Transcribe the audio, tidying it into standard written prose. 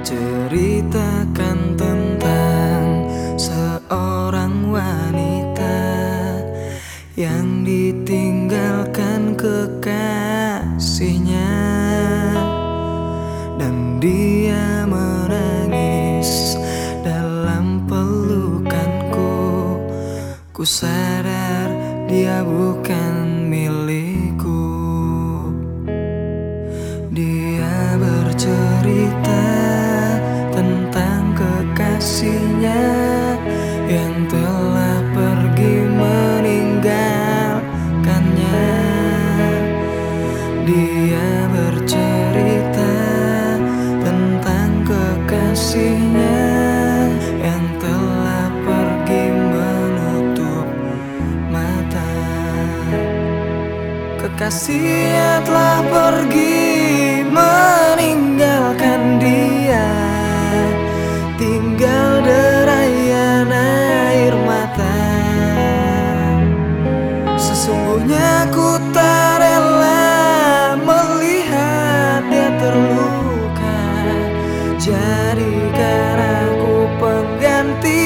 Ceritakan tentang seorang wanita yang ditinggalkan kekasihnya, dan dia menangis dalam pelukanku. Ku sadar dia bukan milikku. Dia bercerita tentang kekasihnya yang telah pergi meninggalkannya. Dia bercerita tentang kekasihnya yang telah pergi menutup mata. Kekasihnya telah pergi meninggalkan dia, tinggal derayan air mata. Sesungguhnya ku tak rela melihat dia terluka. Jadikan aku pengganti